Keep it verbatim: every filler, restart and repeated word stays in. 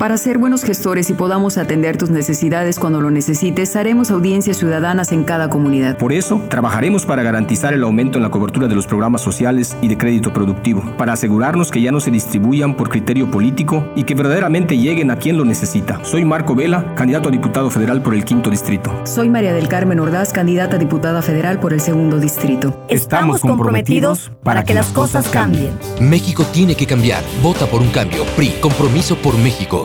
Para ser buenos gestores y podamos atender tus necesidades cuando lo necesites, haremos audiencias ciudadanas en cada comunidad. Por eso, trabajaremos para garantizar el aumento en la cobertura de los programas sociales y de crédito productivo, para asegurarnos que ya no se distribuyan por criterio político y que verdaderamente lleguen a quien lo necesita. Soy Marco Vela, candidato a diputado federal por el quinto distrito. Soy María del Carmen Ordaz, candidata a diputada federal por el segundo distrito. Estamos comprometidos para que las cosas cambien. México tiene que cambiar. Vota por un cambio. P R I, Compromiso por México.